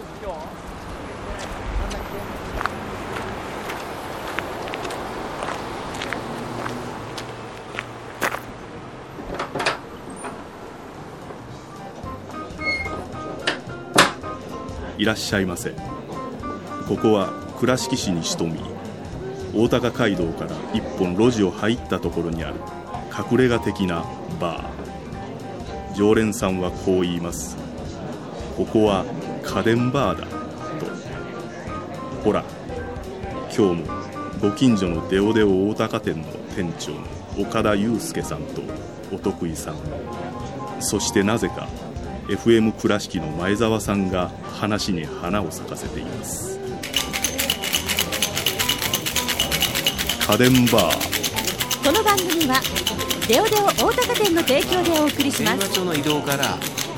いらっしゃいませ。ここは倉敷市に潜み、大高街道から一本路地を入ったところにある隠れ家的なバー。常連さんはこう言います。ここは家電バーだと。ほら、今日もご近所のデオデオ大高店の店長の岡田祐介さんとお得意さん、そしてなぜかFM 倉敷の前澤さんが話に花を咲かせています。家電バー。 この番組はデオデオ大高店の提供でお送りします。 電話帳の移動から、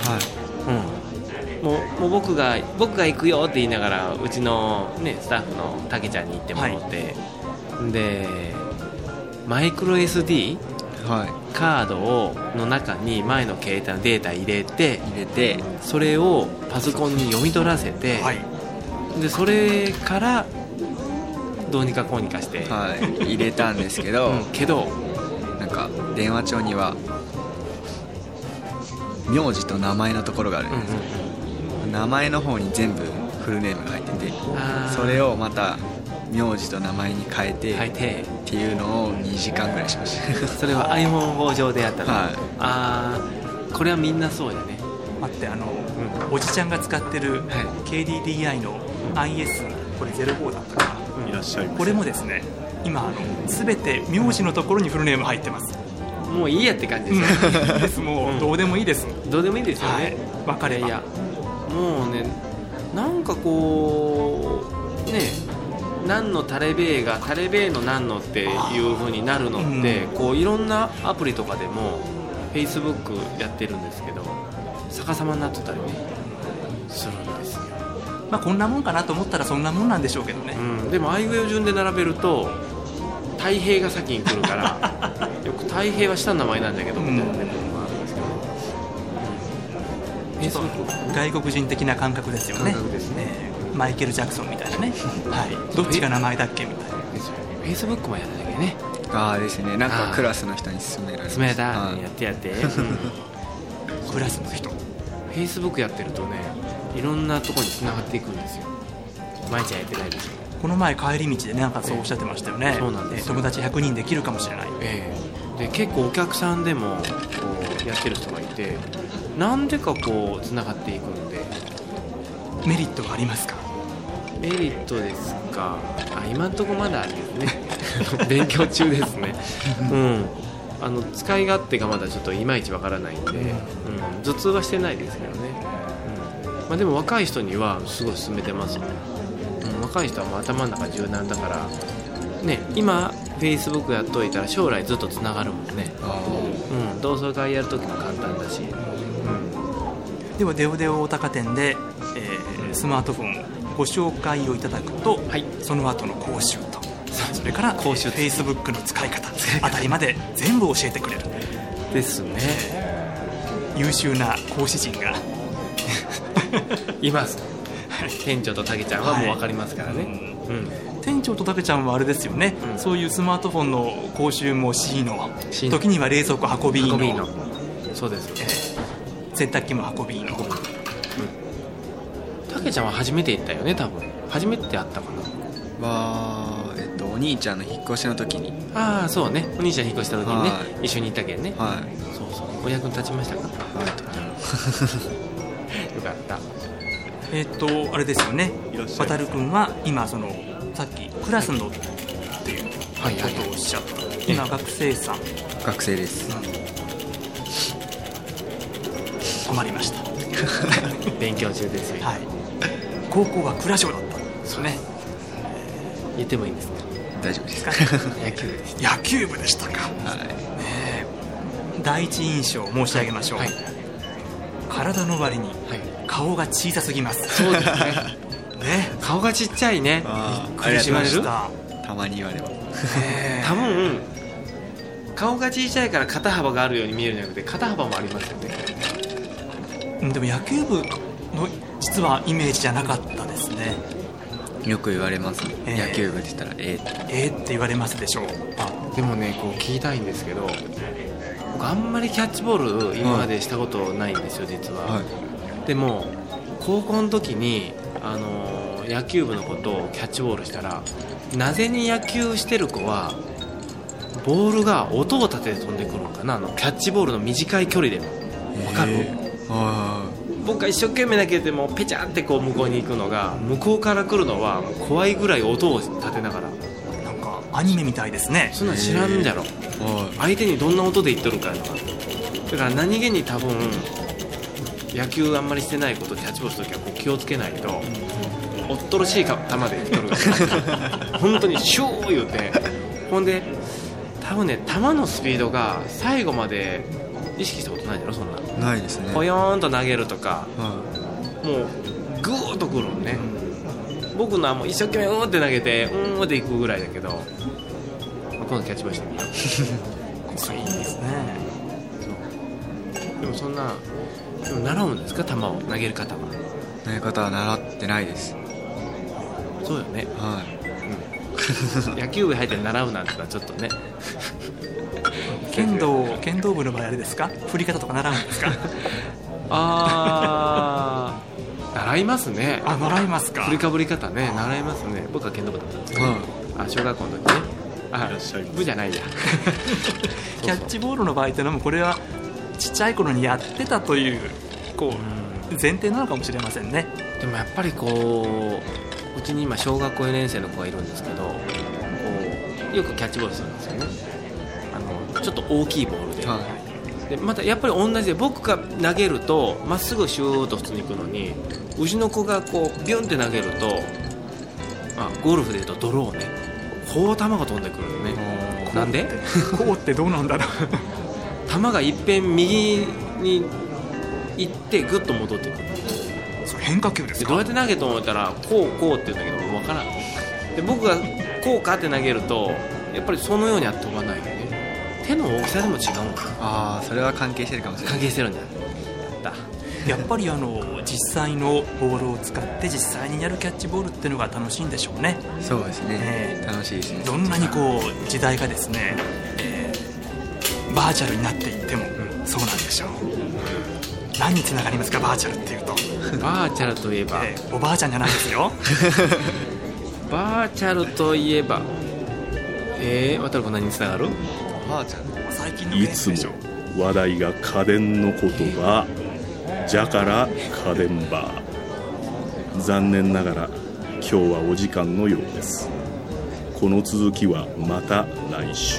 もう僕が行くよって言いながらうちの、ね、スタッフのたけちゃんに行ってもらって、でマイクロ SD、カードの中に前の携帯のデータ入れてそれをパソコンに読み取らせて、でそれからどうにかこうにかして、 入れたんですけど、 なんか電話帳には名字と名前のところがあるんですよ、名前の方に全部フルネームが入ってて、それをまた名字と名前に変えてっていうのを2時間ぐらいしましたそれは iPhone 上でやったの、これはみんなそうやね。 待って、おじちゃんが使ってる KDDI の IS、これ05だったかな、 いらっしゃいます。 これもですね、今全て名字のところにフルネーム入ってます。 もういいやって感じですよもうどうでもいいです、 どうでもいいですよね、 分かれば。 もうね、なんかこうね、何のタレベーがタレベーの何のっていう風になるのって、こういろんなアプリとかでも Facebook やってるんですけど逆さまになってたりねするんですよ。 こんなもんかなと思ったらそんなもんなんでしょうけどね、 でもあいうえお順で並べると太平が先に来るからよく太平は下の名前なんだけどみたいなね、ことがあるんですけど、 ちょっと外国人的な感覚ですよね。マイケル・ジャクソンみたいなねどっちが名前だっけみたいな。 フェイスブックもやったんだけどね。 ですね、なんかクラスの人に勧められた、 やってクラスの人、 フェイスブックやってるとね、いろんなところに繋がっていくんですよ。毎日はやってないですよ。 この前帰り道でね、なんかそうおっしゃってましたよね。 そうなんです。 友達100人できるかもしれない、 で結構お客さんでもこうやってる人がいて、なんでかこう繋がっていくんで。 メリットがありますか？ メリットですか。今のところまだあれですね勉強中ですね使い勝手がまだちょっといまいちわからないんで、頭痛はしてないですけどね、でも若い人にはすごい勧めてますよね、若い人はもう頭の中柔軟だからね、今 Facebook やっといたら将来ずっとつながるもんね、同窓会やるときも簡単だし、 ではデオデオ大高店で、スマートフォンご紹介をいただくと、その後の講習と、それから講習、Facebook の使い方あたりまで全部教えてくれるですね。 優秀な講師陣がいます、店長とたけちゃんはもう分かりますからね、 店長とたけちゃんはあれですよね、そういうスマートフォンの講習も C の時には冷蔵庫運びの、 そうですよね、 洗濯機も運びの、 たけちゃんは初めて行ったよね。多分初めて会ったかな。 お兄ちゃんの引っ越しの時に。 そうね、お兄ちゃん引っ越した時にね、一緒に行ったけんね。そうそう、お役に立ちましたか？よかった。 あれですよね、渡るくんは今そのさっきクラスのっていうことをおっしゃった、今学生さん。 学生です、 困りました勉強中ですよ、 高校は倉小だったんですよね。 言ってもいいんですか？ 大丈夫ですか？ 野球部でしたか。第一印象申し上げましょう、体の割に顔が小さすぎます。 そうですね顔がちっちゃいね。 びっくりしました。 たまに言われます多分顔が小さいから肩幅があるように見えるんじゃなくて、肩幅もありますよね。 でも野球部の実はイメージじゃなかったですね。 よく言われます、野球部って言ったらって言われますでしょう。 でもね、こう聞きたいんですけど、僕あんまりキャッチボール今までしたことないんですよ、実は、はい、でも高校の時に野球部のことをキャッチボールしたら、なぜに野球してる子はボールが音を立てて飛んでくるのかな、キャッチボールの短い距離でも分かる？僕が一生懸命投げてもペチャンってこう向こうに行くのが、向こうから来るのは怖いぐらい音を立てながら、 なんかアニメみたいですね。 そんなん知らんじゃろ、相手にどんな音で言っとるかとか。だから何気に多分野球あんまりしてないこと、キャッチボールするときはこう気をつけないと、おっとろしい球で言っとるから本当にシュー言うて、ほんで多分ね、球のスピードが最後まで意識したことないじゃろ、そんな。 ないですね。 ポヨーンと投げるとか、もうグーッとくるのね、僕のはもう一生懸命って投げてっていくぐらいだけど、今度キャッチボールしてみよう。 いいですね。 でもそんな、でも習うんですか、球を投げる方は。 投げ方は習ってないです。 そうよね、 はい、 野球部入って習うなんてのはちょっとね剣道部の場合あれですか、振り方とか習うんですか？ 習いますね。 習いますか。 振りかぶり方ね、習いますね。僕は剣道部だったんですけど、小学校の時ね。部じゃないやキャッチボールの場合ってのも、これはちっちゃい頃にやってたという前提なのかもしれませんね。 でもやっぱりこう、うちに今小学校4年生の子がいるんですけど、こうよくキャッチボールするんですよね。ちょっと大きいボールで、でまたやっぱり同じで、僕が投げるとまっすぐシューッと普通に行くのに、うちの子がこうビュンって投げると、ゴルフでいうとドローね、こう球が飛んでくるのね。なんでこうってどうなんだろう球がいっぺん右に行ってグッと戻ってくる。 それ変化球ですか？ どうやって投げと思ったらこうって言うんだけど分からん。で僕がこうかって投げると、やっぱりそのようには飛ばないよね。手の大きさでも違うんか。 それは関係してるかもしれない。 関係してるんじゃないだ。 やっぱり実際のボールを使って実際にやるキャッチボールっていうのが楽しいんでしょうね。 そうですね、楽しいですね。 どんなに時代がですね、バーチャルになっていっても、そうなんでしょう。何につながりますか、バーチャルっていうと。 バーチャルといえば、 おばあちゃんじゃないですよバーチャルといえば、渡る子何につながる？ バーチャル、 最近のいつも話題が家電のことばじゃから家電バー。残念ながら今日はお時間のようです。この続きはまた来週。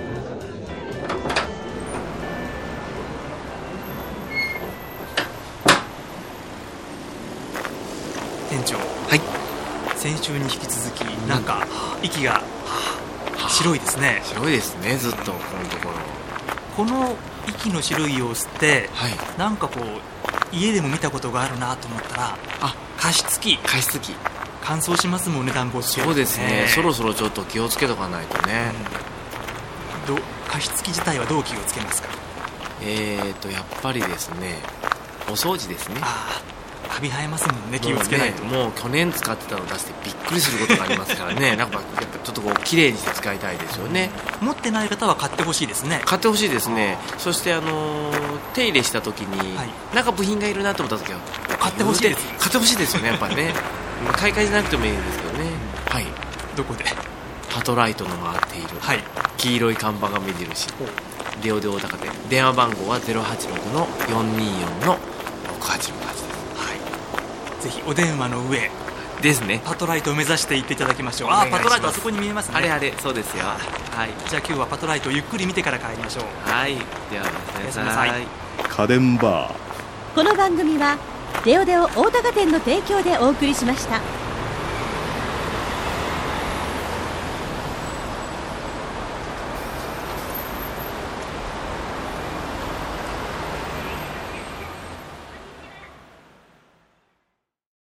店長、先週に引き続きなんか息が白いですね。 白いですね、ずっとこのところ。 この息の種類を吸って、なんか家でも見たことがあるなと思ったら、加湿器乾燥しますもんね、暖房つけると。 そうですね、そろそろちょっと気をつけとかないとね。 加湿器自体はどう気をつけますか？ やっぱりですね、お掃除ですね。 カビ生えますもんね、気をつけないと。 もう去年使ってたのを出してびっくりすることがありますからねなんかやっぱちょっと綺麗にして使いたいですよね。 持ってない方は買ってほしいですね。 買ってほしいですね。そして手入れした時に、なんか部品がいるなと思った時は買ってほしいです。 買ってほしいですよね、やっぱりね買い替えじゃなくてもいいんですけどね。 どこで？ パトライトの回っている、黄色い看板が目印、レオで大高店。電話番号は 086-424-6868 です。 ぜひお電話の上ですね、 パトライトを目指して行っていただきましょう。パトライトあそこに見えますね。 あれそうですよ。 じゃあ今日はパトライトをゆっくり見てから帰りましょう。 ではおやすみなさい。 家電バー。 この番組はレオデオ大高店の提供でお送りしました。